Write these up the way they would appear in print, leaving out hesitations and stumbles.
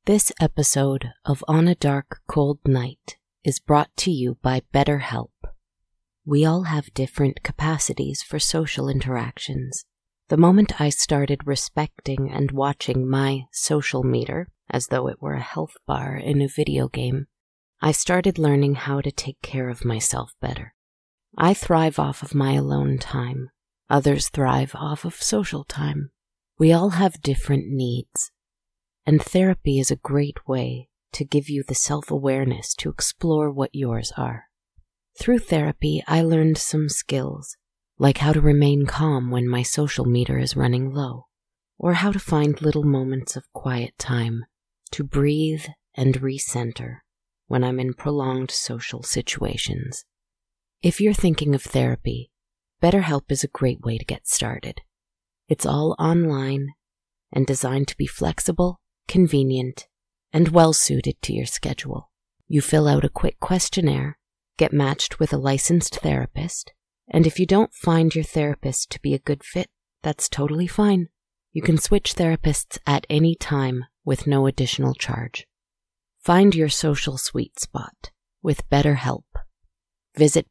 This episode of On a Dark, Cold Night is brought to you by BetterHelp. We all have different capacities for social interactions. The moment I started respecting and watching my social meter, as though it were a health bar in a video game, I started learning how to take care of myself better. I thrive off of my alone time. Others thrive off of social time. We all have different needs. And therapy is a great way to give you the self-awareness to explore what yours are. Through therapy, I learned some skills, like how to remain calm when my social meter is running low, or how to find little moments of quiet time to breathe and recenter when I'm in prolonged social situations. If you're thinking of therapy, BetterHelp is a great way to get started. It's all online and designed to be flexible, convenient, and well-suited to your schedule. You fill out a quick questionnaire, get matched with a licensed therapist, and if you don't find your therapist to be a good fit, that's totally fine. You can switch therapists at any time with no additional charge. Find your social sweet spot with BetterHelp. Visit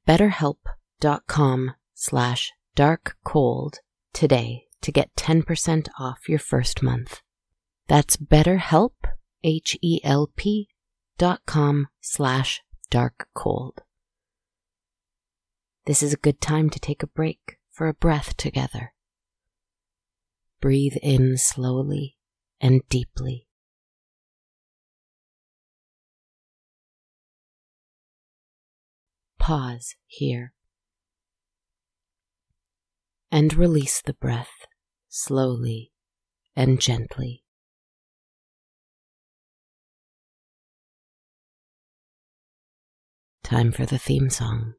betterhelp.com/darkcold today to get 10% off your first month. That's BetterHelp, HELP.com/darkcold. This is a good time to take a break for a breath together. Breathe in slowly and deeply. Pause here. And release the breath slowly and gently. Time for the theme song.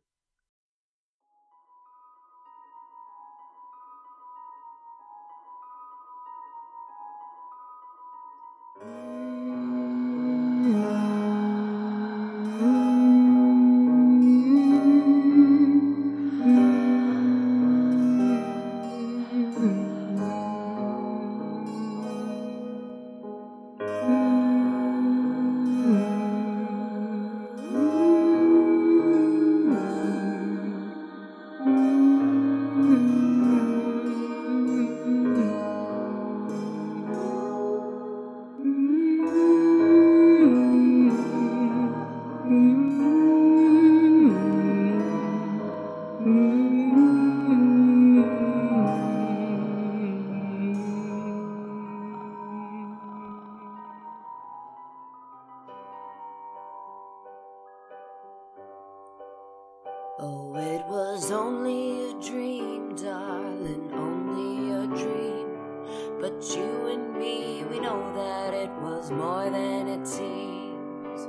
Oh, it was only a dream, darling, only a dream. But you and me, we know that it was more than it seems.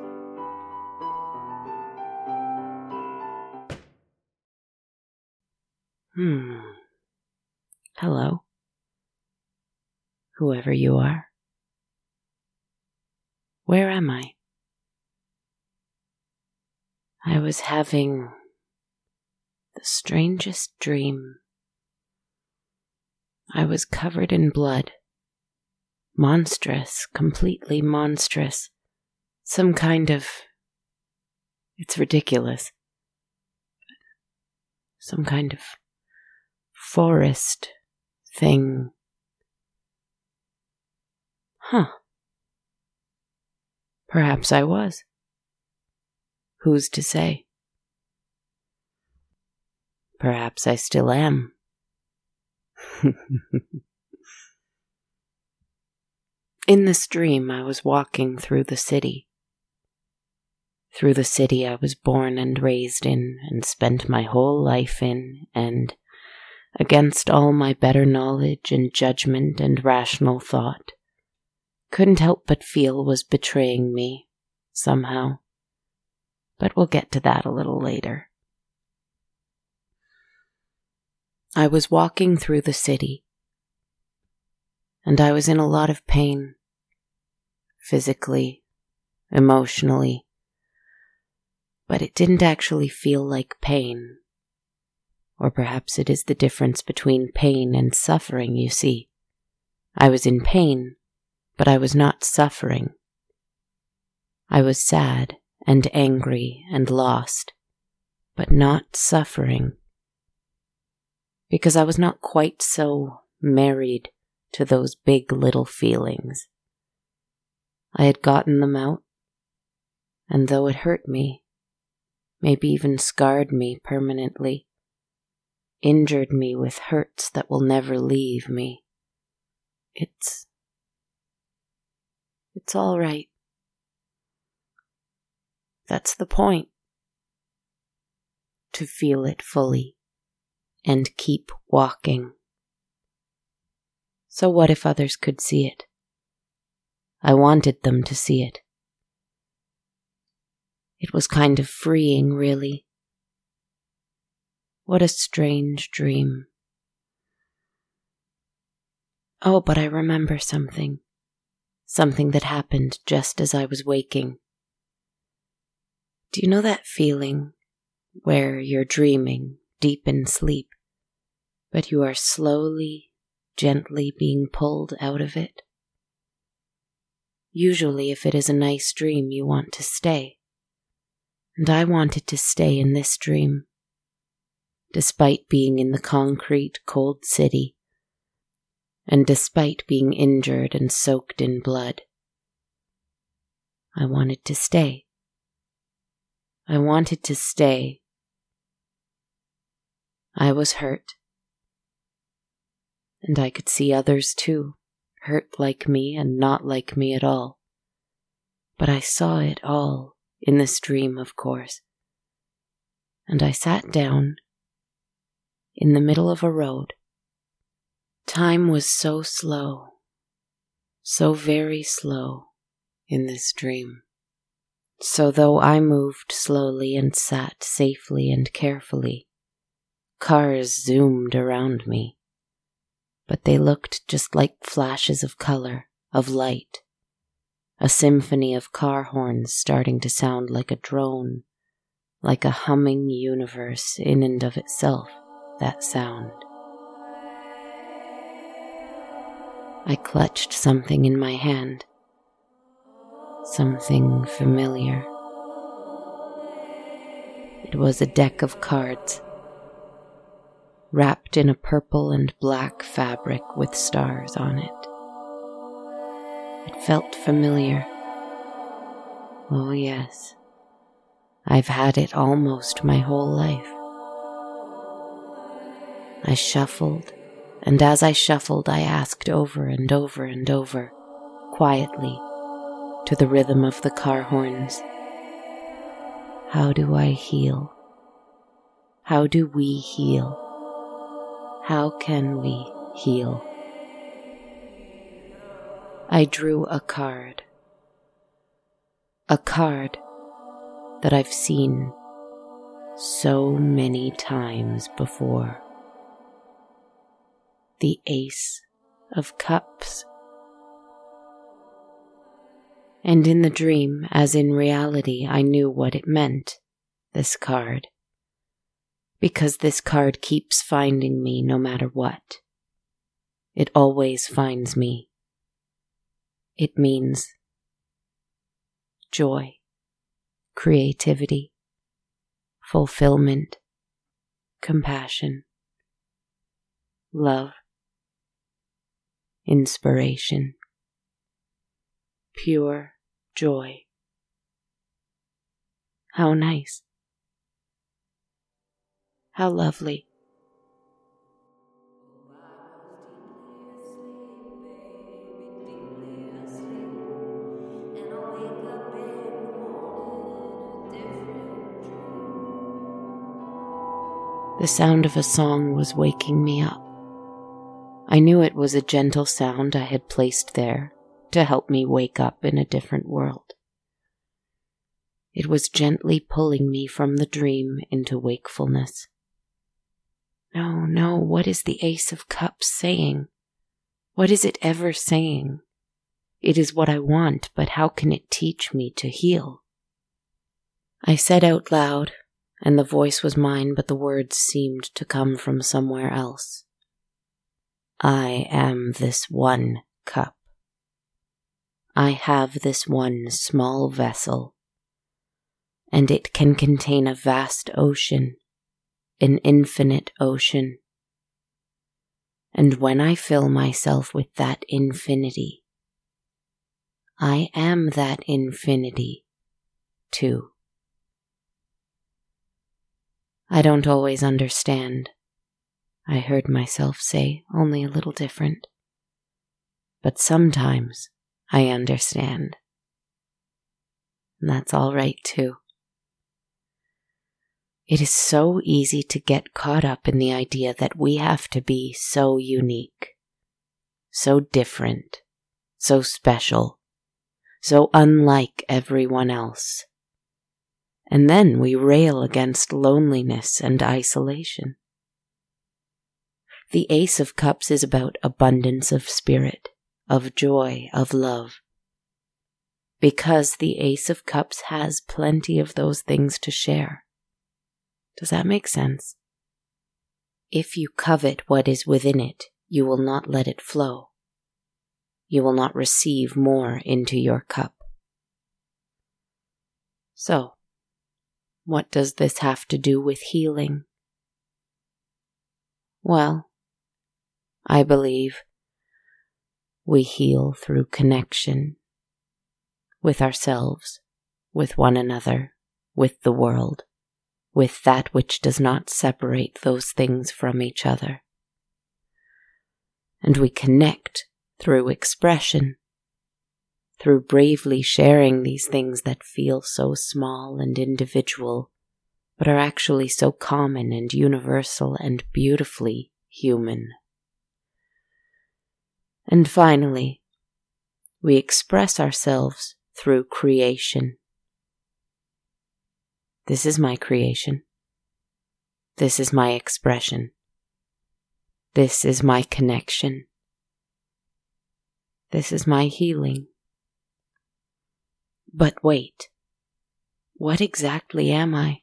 Hello. Whoever you are. Where am I? I was having the strangest dream. I was covered in blood. Monstrous, completely monstrous. Some kind of... It's ridiculous. Some kind of forest thing. Perhaps I was. Who's to say? Perhaps I still am. In this dream, I was walking through the city. Through the city I was born and raised in and spent my whole life in, and, against all my better knowledge and judgment and rational thought, couldn't help but feel was betraying me, somehow. But we'll get to that a little later. I was walking through the city, and I was in a lot of pain, physically, emotionally, but it didn't actually feel like pain. Or perhaps it is the difference between pain and suffering, you see. I was in pain, but I was not suffering. I was sad and angry and lost, but not suffering, because I was not quite so married to those big little feelings. I had gotten them out, and though it hurt me, maybe even scarred me permanently, injured me with hurts that will never leave me, it's all right. That's the point. To feel it fully and keep walking. So what if others could see it? I wanted them to see it. It was kind of freeing, really. What a strange dream. Oh, but I remember something. Something that happened just as I was waking. Do you know that feeling where you're dreaming deep in sleep, but you are slowly, gently being pulled out of it? Usually, if it is a nice dream, you want to stay. And I wanted to stay in this dream, despite being in the concrete, cold city, and despite being injured and soaked in blood. I wanted to stay. I wanted to stay. I was hurt. And I could see others too, hurt like me and not like me at all. But I saw it all in this dream, of course. And I sat down in the middle of a road. Time was so slow, so very slow in this dream. So though I moved slowly and sat safely and carefully, cars zoomed around me, but they looked just like flashes of color, of light, a symphony of car horns starting to sound like a drone, like a humming universe in and of itself, that sound. I clutched something in my hand. Something familiar. It was a deck of cards, wrapped in a purple and black fabric with stars on it. It felt familiar. Oh yes, I've had it almost my whole life. I shuffled, and as I shuffled, I asked over and over and over, quietly, to the rhythm of the car horns, how do I heal? How do we heal? How can we heal? I drew a card that I've seen so many times before. The Ace of Cups. And in the dream, as in reality, I knew what it meant, this card. Because this card keeps finding me no matter what. It always finds me. It means joy, creativity, fulfillment, compassion, love, inspiration, pure joy. How nice. How lovely. The sound of a song was waking me up. I knew it was a gentle sound I had placed there to help me wake up in a different world. It was gently pulling me from the dream into wakefulness. No, what is the Ace of Cups saying? What is it ever saying? It is what I want, but how can it teach me to heal? I said out loud, and the voice was mine, but the words seemed to come from somewhere else. I am this one cup. I have this one small vessel, and it can contain a vast ocean, an infinite ocean. And when I fill myself with that infinity, I am that infinity, too. I don't always understand, I heard myself say, only a little different. But sometimes I understand. And that's all right, too. It is so easy to get caught up in the idea that we have to be so unique, so different, so special, so unlike everyone else. And then we rail against loneliness and isolation. The Ace of Cups is about abundance of spirit, of joy, of love. Because the Ace of Cups has plenty of those things to share. Does that make sense? If you covet what is within it, you will not let it flow. You will not receive more into your cup. So, what does this have to do with healing? Well, I believe we heal through connection with ourselves, with one another, with the world, with that which does not separate those things from each other. And we connect through expression, through bravely sharing these things that feel so small and individual, but are actually so common and universal and beautifully human. And finally, we express ourselves through creation. This is my creation. This is my expression. This is my connection. This is my healing. But wait, what exactly am I?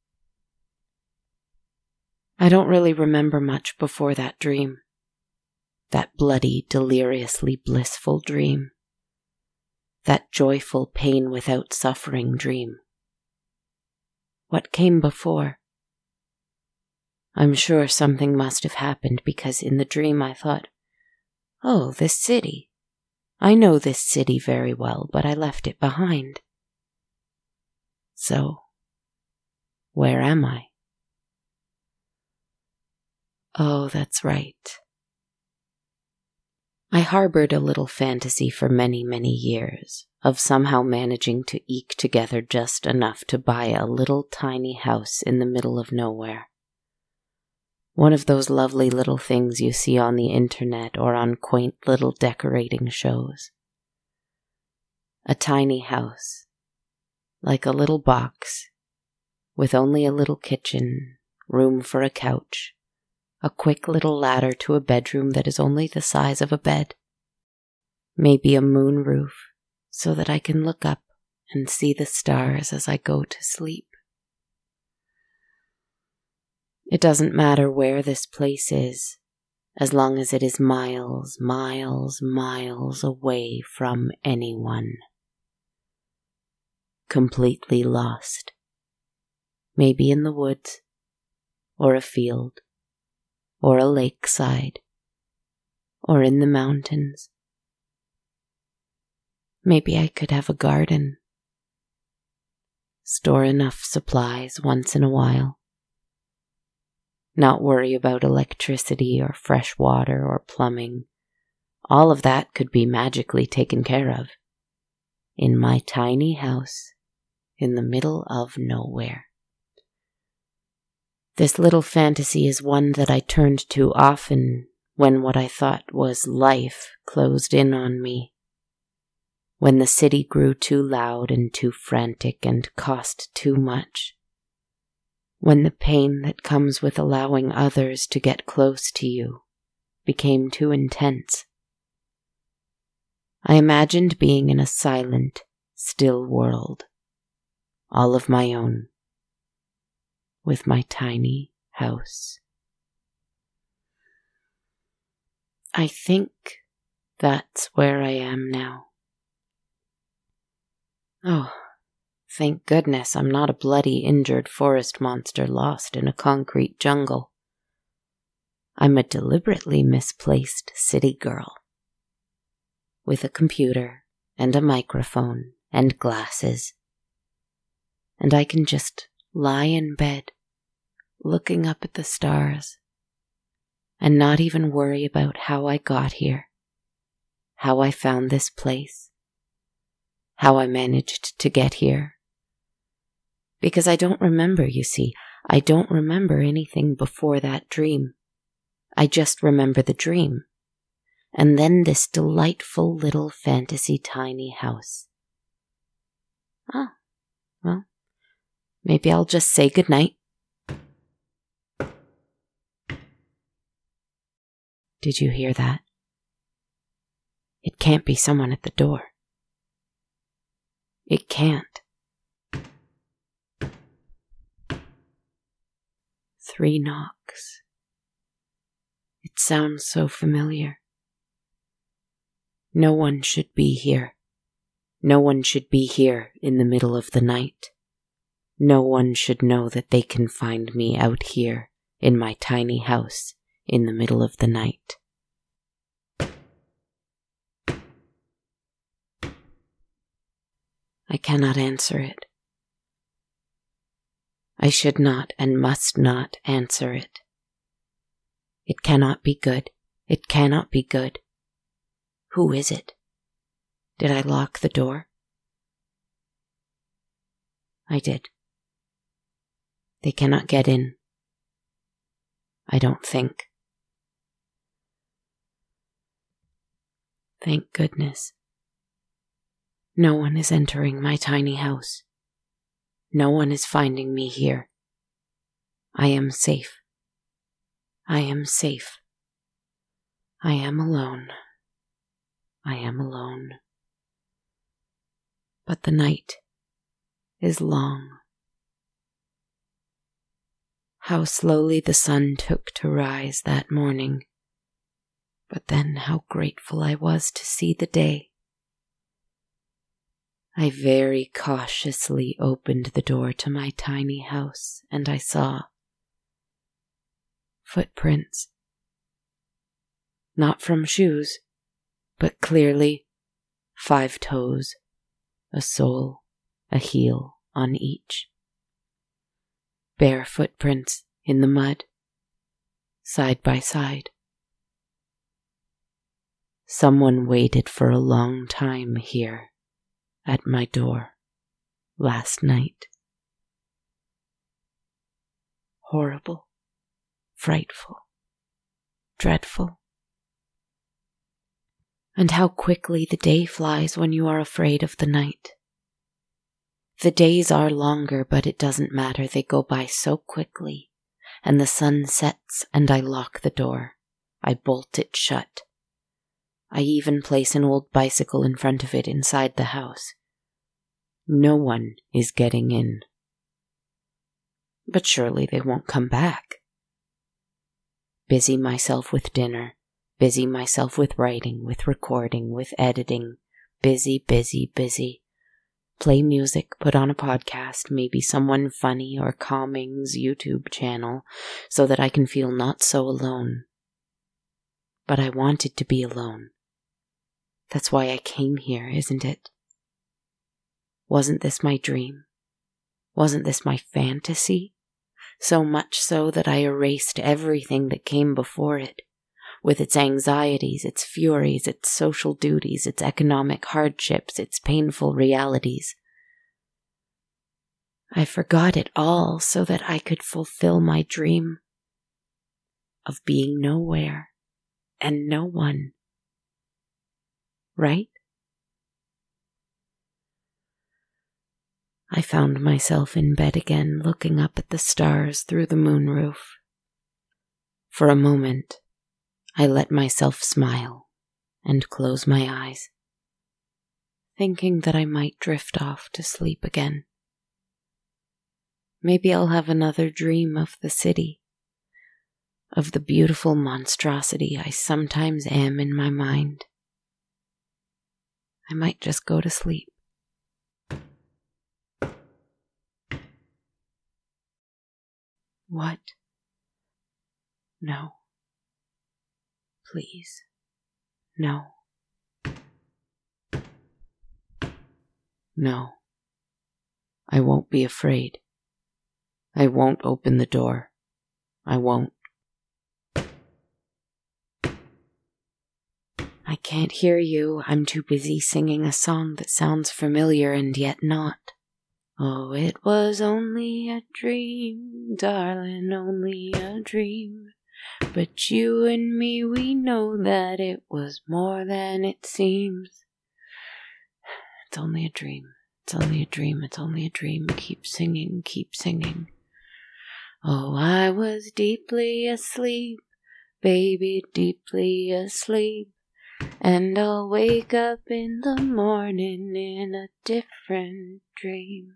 I don't really remember much before that dream. That bloody, deliriously blissful dream. That joyful pain without suffering dream. What came before? I'm sure something must have happened because in the dream I thought, oh, this city. I know this city very well, but I left it behind. So, where am I? Oh, that's right. I harbored a little fantasy for many, many years of somehow managing to eke together just enough to buy a little tiny house in the middle of nowhere. One of those lovely little things you see on the internet or on quaint little decorating shows. A tiny house, like a little box, with only a little kitchen, room for a couch, a quick little ladder to a bedroom that is only the size of a bed, maybe a moon roof so that I can look up and see the stars as I go to sleep. It doesn't matter where this place is, as long as it is miles, miles, miles away from anyone. Completely lost. Maybe in the woods, or a field, or a lakeside, or in the mountains. Maybe I could have a garden. Store enough supplies once in a while. Not worry about electricity or fresh water or plumbing. All of that could be magically taken care of. In my tiny house in the middle of nowhere. This little fantasy is one that I turned to often when what I thought was life closed in on me. When the city grew too loud and too frantic and cost too much. When the pain that comes with allowing others to get close to you became too intense. I imagined being in a silent, still world, all of my own, with my tiny house. I think that's where I am now. Oh, thank goodness I'm not a bloody, injured forest monster lost in a concrete jungle. I'm a deliberately misplaced city girl. With a computer and a microphone and glasses. And I can just lie in bed, looking up at the stars, and not even worry about how I got here, how I found this place, how I managed to get here. Because I don't remember, you see. I don't remember anything before that dream. I just remember the dream. And then this delightful little fantasy tiny house. Oh, well, maybe I'll just say goodnight. Did you hear that? It can't be someone at the door. It can't. 3 knocks. It sounds so familiar. No one should be here. No one should be here in the middle of the night. No one should know that they can find me out here in my tiny house in the middle of the night. I cannot answer it. I should not and must not answer it. It cannot be good. It cannot be good. Who is it? Did I lock the door? I did. They cannot get in. I don't think. Thank goodness. No one is entering my tiny house. No one is finding me here. I am safe. I am safe. I am alone. I am alone. But the night is long. How slowly the sun took to rise that morning, but then how grateful I was to see the day. I very cautiously opened the door to my tiny house, and I saw footprints. Not from shoes, but clearly 5 toes, a sole, a heel on each. Bare footprints in the mud, side by side. Someone waited for a long time here at my door last night. Horrible, frightful, dreadful. And how quickly the day flies when you are afraid of the night. The days are longer, but it doesn't matter. They go by so quickly, and the sun sets and I lock the door. I bolt it shut. I even place an old bicycle in front of it inside the house. No one is getting in. But surely they won't come back. Busy myself with dinner, busy myself with writing, with recording, with editing, busy, busy, busy. Play music, put on a podcast, maybe someone funny or calming's YouTube channel, so that I can feel not so alone. But I wanted to be alone. That's why I came here, isn't it? Wasn't this my dream? Wasn't this my fantasy? So much so that I erased everything that came before it, with its anxieties, its furies, its social duties, its economic hardships, its painful realities. I forgot it all so that I could fulfill my dream of being nowhere and no one. Right? I found myself in bed again, looking up at the stars through the moonroof. For a moment, I let myself smile and close my eyes, thinking that I might drift off to sleep again. Maybe I'll have another dream of the city, of the beautiful monstrosity I sometimes am in my mind. I might just go to sleep. What? No. Please. No. No. I won't be afraid. I won't open the door. I won't. I can't hear you. I'm too busy singing a song that sounds familiar and yet not. Oh, it was only a dream, darling, only a dream. But you and me, we know that it was more than it seems. It's only a dream. It's only a dream. It's only a dream. Keep singing, keep singing. Oh, I was deeply asleep, baby, deeply asleep. And I'll wake up in the morning in a different dream.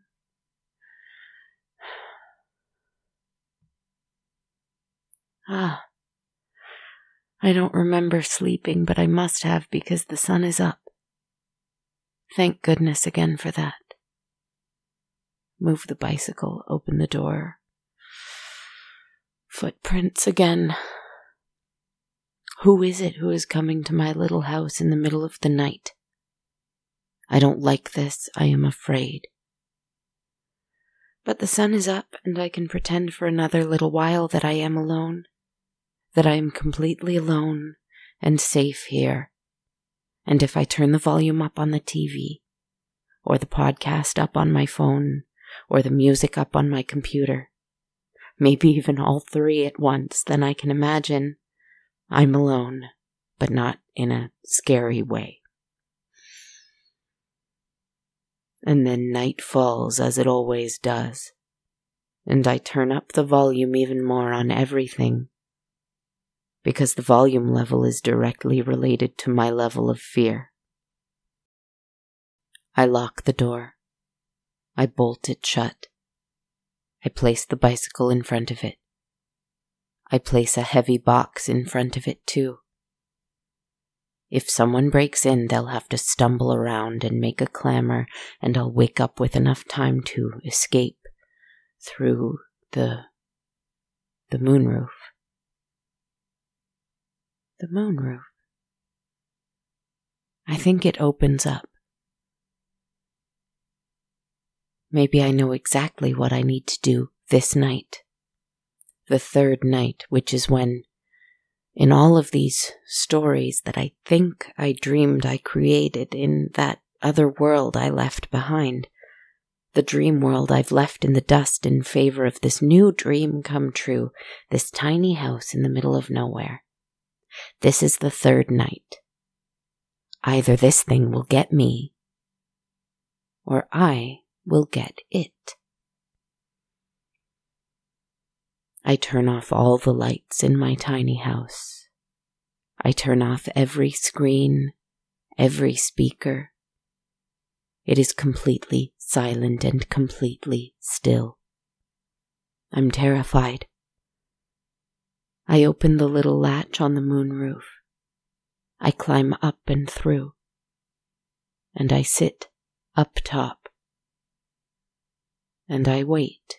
I don't remember sleeping, but I must have because the sun is up. Thank goodness again for that. Move the bicycle, open the door. Footprints again. Who is it who is coming to my little house in the middle of the night? I don't like this. I am afraid. But the sun is up, and I can pretend for another little while that I am alone, that I am completely alone and safe here. And if I turn the volume up on the TV, or the podcast up on my phone, or the music up on my computer, maybe even all three at once, then I can imagine I'm alone, but not in a scary way. And then night falls as it always does, and I turn up the volume even more on everything, because the volume level is directly related to my level of fear. I lock the door. I bolt it shut. I place the bicycle in front of it. I place a heavy box in front of it too. If someone breaks in, they'll have to stumble around and make a clamor, and I'll wake up with enough time to escape through the moonroof. The moonroof. I think it opens up. Maybe I know exactly what I need to do this night. The third night, which is when, in all of these stories that I think I dreamed I created in that other world I left behind, the dream world I've left in the dust in favor of this new dream come true, this tiny house in the middle of nowhere. This is the third night. Either this thing will get me, or I will get it. I turn off all the lights in my tiny house. I turn off every screen, every speaker. It is completely silent and completely still. I'm terrified. I open the little latch on the moonroof. I climb up and through. And I sit up top. And I wait.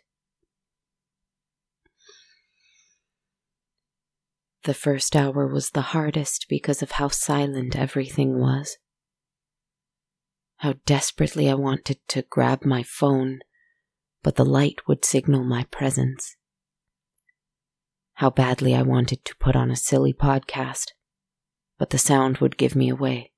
The first hour was the hardest because of how silent everything was. How desperately I wanted to grab my phone, but the light would signal my presence. How badly I wanted to put on a silly podcast, but the sound would give me away.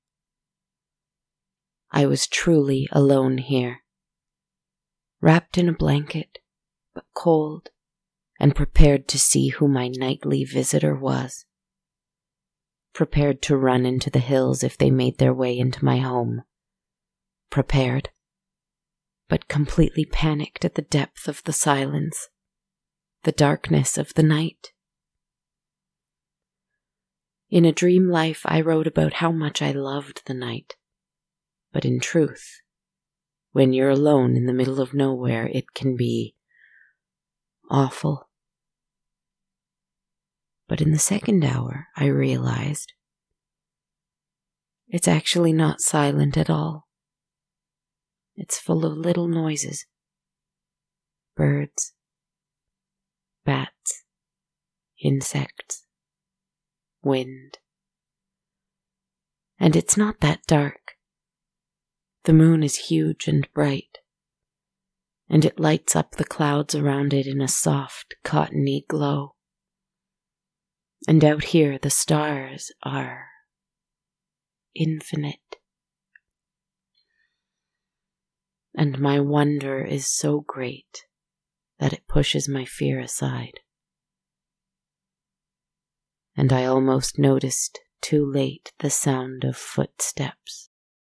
I was truly alone here, wrapped in a blanket, but cold, and prepared to see who my nightly visitor was. Prepared to run into the hills if they made their way into my home. Prepared, but completely panicked at the depth of the silence, the darkness of the night. In a dream life, I wrote about how much I loved the night. But in truth, when you're alone in the middle of nowhere, it can be awful. But in the second hour, I realized it's actually not silent at all. It's full of little noises. Birds, bats, insects, wind. And it's not that dark. The moon is huge and bright, and it lights up the clouds around it in a soft, cottony glow. And out here the stars are infinite. And my wonder is so great that it pushes my fear aside. And I almost noticed too late the sound of footsteps.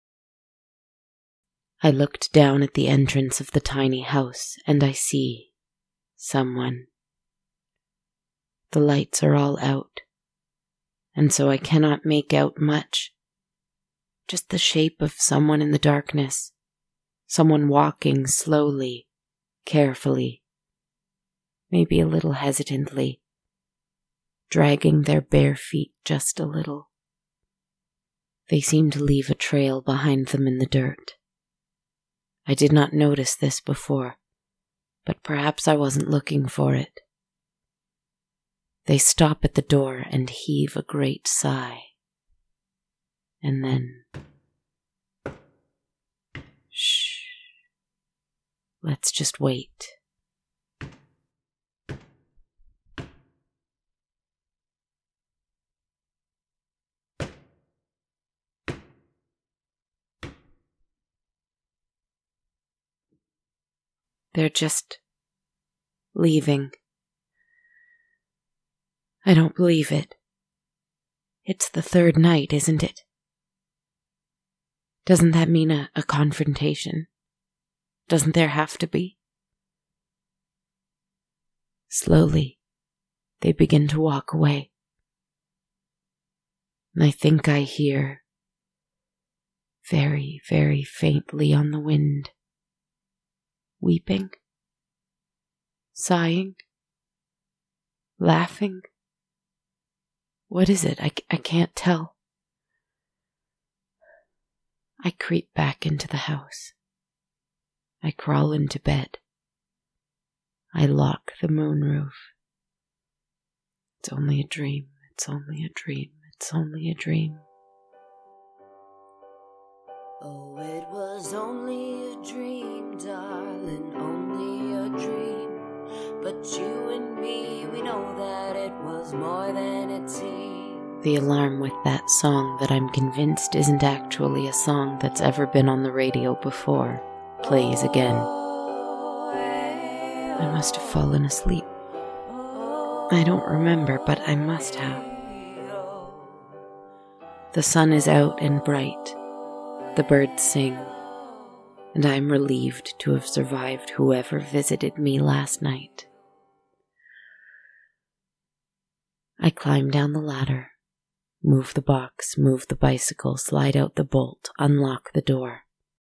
I looked down at the entrance of the tiny house and I see someone. The lights are all out, and so I cannot make out much. Just the shape of someone in the darkness. Someone walking slowly, carefully, maybe a little hesitantly, dragging their bare feet just a little. They seem to leave a trail behind them in the dirt. I did not notice this before, but perhaps I wasn't looking for it. They stop at the door and heave a great sigh. And then, shh. Let's just wait. They're just leaving. I don't believe it. It's the third night, isn't it? Doesn't that mean a confrontation? Doesn't there have to be? Slowly, they begin to walk away. And I think I hear, very, very faintly on the wind, weeping, sighing, laughing. What is it? I can't tell. I creep back into the house. I crawl into bed. I lock the moonroof. It's only a dream. It's only a dream. It's only a dream. Oh, it was only a dream, darling, only a dream. But you and me, we know that it was more than it seemed. The alarm with that song that I'm convinced isn't actually a song that's ever been on the radio before plays again. I must have fallen asleep. I don't remember, but I must have. The sun is out and bright. The birds sing, and I am relieved to have survived whoever visited me last night. I climb down the ladder, move the box, move the bicycle, slide out the bolt, unlock the door.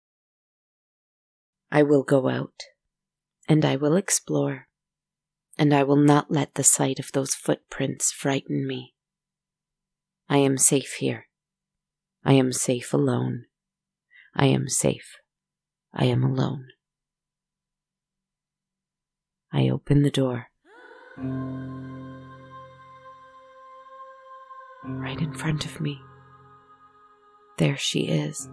I will go out, and I will explore, and I will not let the sight of those footprints frighten me. I am safe here. I am safe alone. I am safe. I am alone. I open the door. Right in front of me. There she is.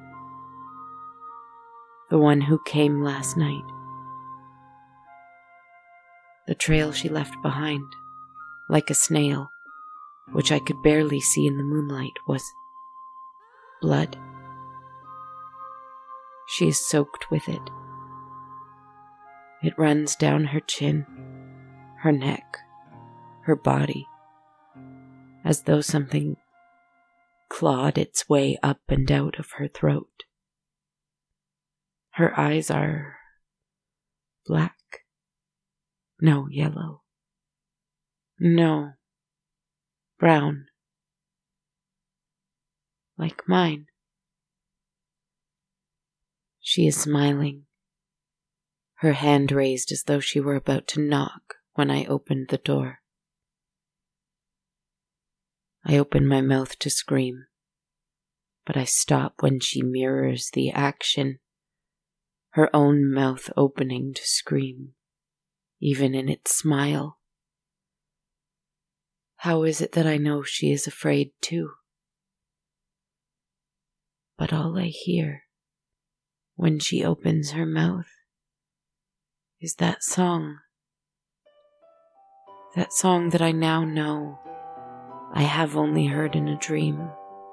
The one who came last night. The trail she left behind, like a snail, which I could barely see in the moonlight, was blood. She is soaked with it. It runs down her chin, her neck, her body, as though something clawed its way up and out of her throat. Her eyes are black. No, yellow. No, brown. Like mine. She is smiling, her hand raised as though she were about to knock when I opened the door. I open my mouth to scream, but I stop when she mirrors the action, her own mouth opening to scream. even in its smile. How is it that I know she is afraid too? But all I hear when she opens her mouth is that song that I now know I have only heard in a dream.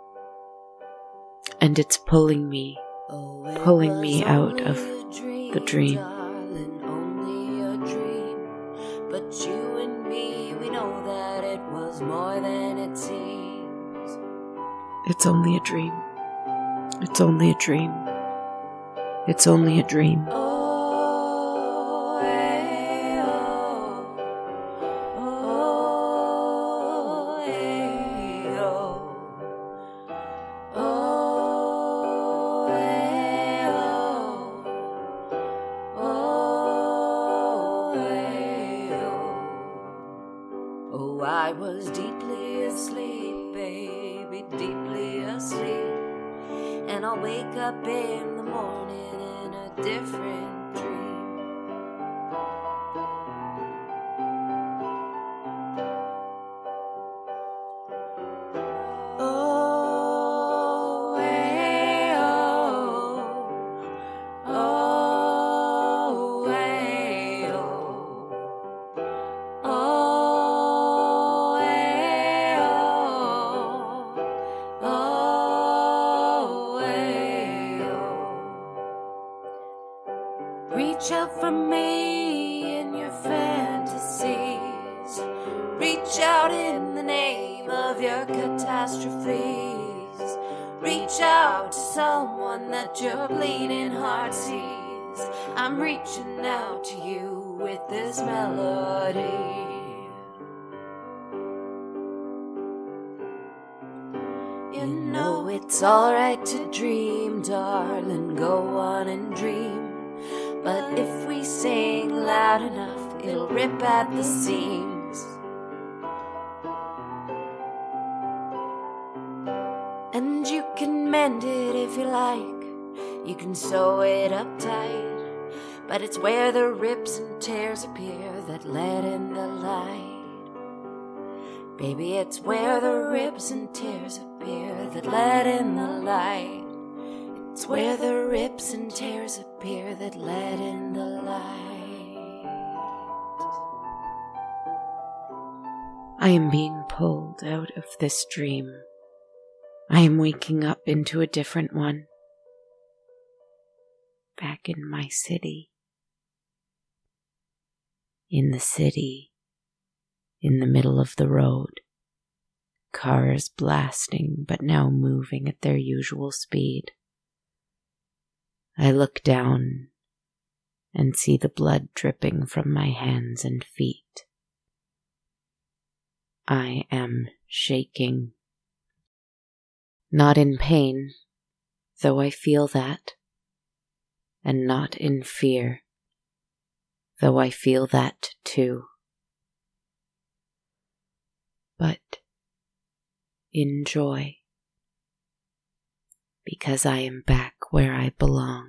And it's pulling me out of the dream. Darling, only a dream. But you and me, we know that it was more than it seems. It's only a dream. It's only a dream. It's only a dream. Oh, hey, oh. Oh, hey, oh. Oh, hey, oh. Oh, hey, oh. Oh, I was deeply asleep, baby, deeply asleep. And I'll wake up in the morning in a different dream. Oh, hey, oh. Oh, hey, oh. Oh, hey, oh. Oh, hey, oh. Reach out for me in your fantasies. Reach out in the name of your catastrophes. Reach out to someone that your bleeding heart sees. I'm reaching out to you with this melody. You know it's alright to dream, darling, go on and dream. But if we sing loud enough, it'll rip at the seams. And you can mend it if you like, you can sew it up tight. But it's where the rips and tears appear that let in the light. Baby, it's where the rips and tears appear that let in the light. It's where the rips and tears appear that let in the light. I am being pulled out of this dream. I am waking up into a different one. Back in my city. In the city. In the middle of the road. Cars blasting, but now moving at their usual speed. I look down and see the blood dripping from my hands and feet. I am shaking. Not in pain, though I feel that, and not in fear, though I feel that too. But in joy, because I am back where I belong.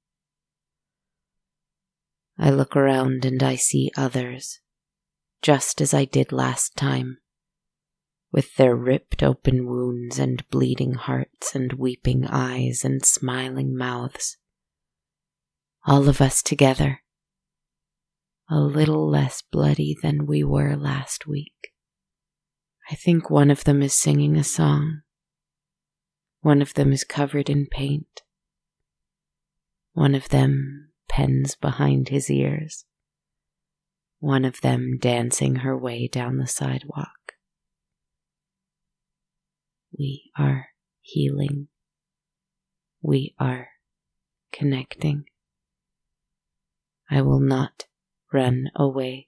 I look around and I see others, just as I did last time, with their ripped open wounds and bleeding hearts and weeping eyes and smiling mouths. All of us together, a little less bloody than we were last week. I think one of them is singing a song. One of them is covered in paint. One of them pens behind his ears. One of them dancing her way down the sidewalk. We are healing. We are connecting. I will not run away.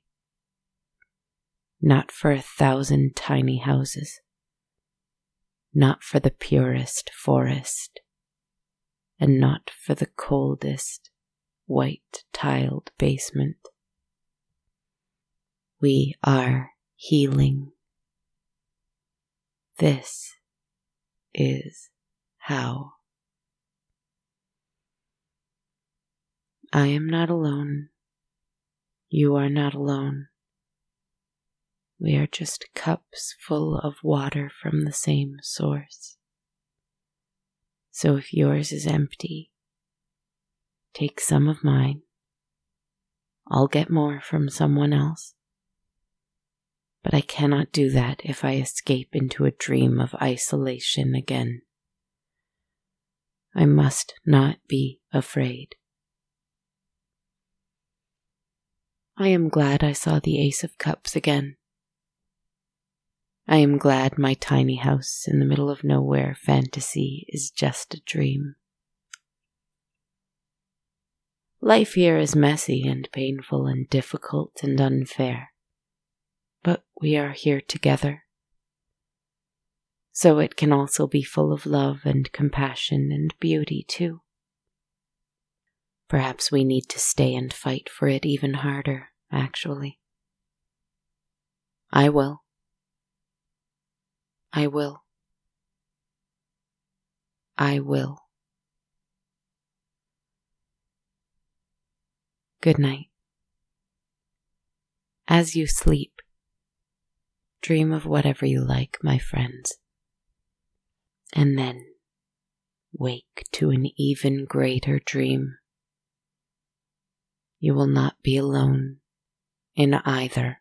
Not for 1,000 tiny houses. Not for the purest forest. And not for the coldest white-tiled basement. We are healing. This is how. I am not alone. You are not alone. We are just cups full of water from the same source. So if yours is empty, take some of mine. I'll get more from someone else. But I cannot do that if I escape into a dream of isolation again. I must not be afraid. I am glad I saw the Ace of Cups again. I am glad my tiny house in the middle of nowhere fantasy is just a dream. Life here is messy and painful and difficult and unfair, but we are here together. So it can also be full of love and compassion and beauty too. Perhaps we need to stay and fight for it even harder, actually. I will. I will. I will. Good night. As you sleep, dream of whatever you like, my friends. And then wake to an even greater dream. You will not be alone in either.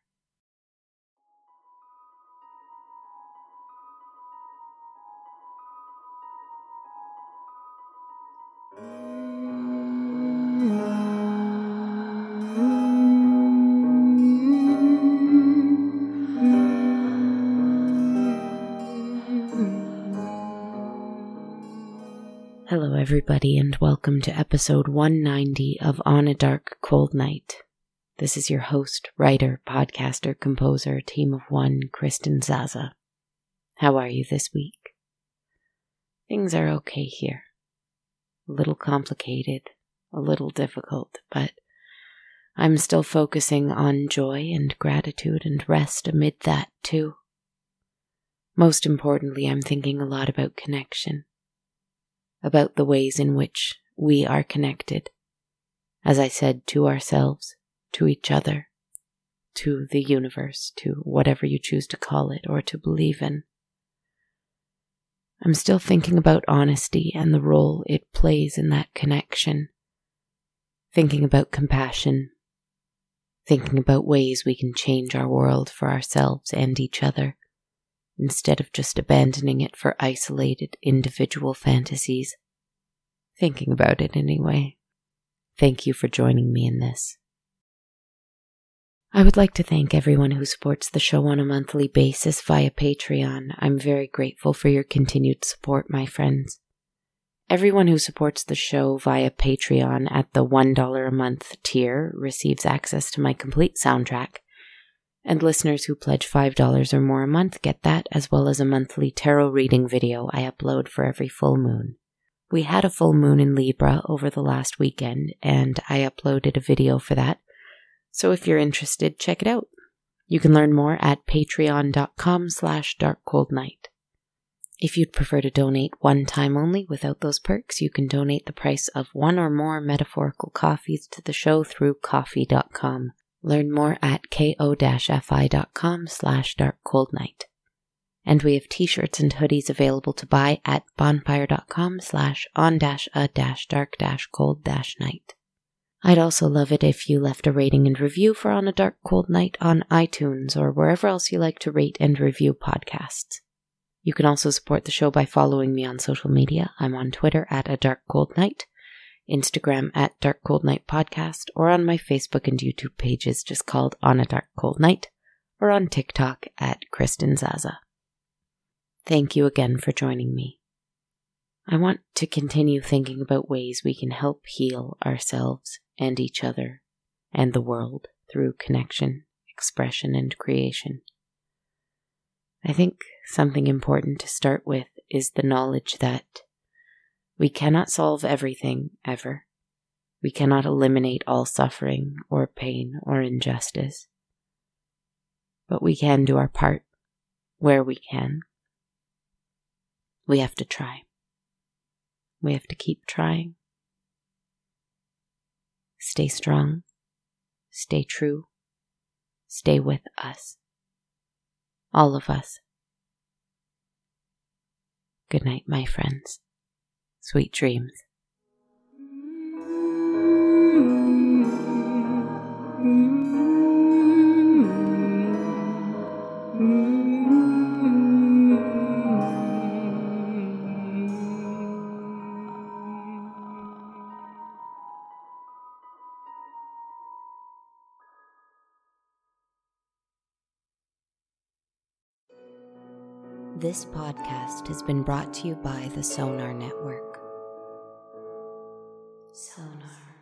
Hello everybody and welcome to episode 190 of On a Dark, Cold Night. This is your host, writer, podcaster, composer, team of one, Kristen Zaza. How are you this week? Things are okay here. A little complicated, a little difficult, but I'm still focusing on joy and gratitude and rest amid that too. Most importantly, I'm thinking a lot about connection. About the ways in which we are connected, as I said, to ourselves, to each other, to the universe, to whatever you choose to call it or to believe in. I'm still thinking about honesty and the role it plays in that connection, thinking about compassion, thinking about ways we can change our world for ourselves and each other, instead of just abandoning it for isolated individual fantasies. Thinking about it anyway. Thank you for joining me in this. I would like to thank everyone who supports the show on a monthly basis via Patreon. I'm very grateful for your continued support, my friends. Everyone who supports the show via Patreon at the $1 a month tier receives access to my complete soundtrack, and listeners who pledge $5 or more a month get that, as well as a monthly tarot reading video I upload for every full moon. We had a full moon in Libra over the last weekend, and I uploaded a video for that, so if you're interested, check it out. You can learn more at patreon.com/darkcoldnight. If you'd prefer to donate one time only without those perks, you can donate the price of one or more metaphorical coffees to the show through ko-fi.com. Learn more at ko-fi.com/darkcoldnight. And we have t-shirts and hoodies available to buy at bonfire.com/on-a-dark-cold-night. I'd also love it if you left a rating and review for On a Dark Cold Night on iTunes or wherever else you like to rate and review podcasts. You can also support the show by following me on social media. I'm on Twitter at A Dark Cold Night, Instagram at Dark Cold Night Podcast, or on my Facebook and YouTube pages just called On a Dark Cold Night, or on TikTok at Kristen Zaza. Thank you again for joining me. I want to continue thinking about ways we can help heal ourselves and each other and the world through connection, expression, and creation. I think something important to start with is the knowledge that we cannot solve everything, ever. We cannot eliminate all suffering or pain or injustice. But we can do our part where we can. We have to try. We have to keep trying. Stay strong. stay true, stay with us. All of us. Good night, my friends. Sweet dreams. This podcast has been brought to you by the Sonar Network. Sonar.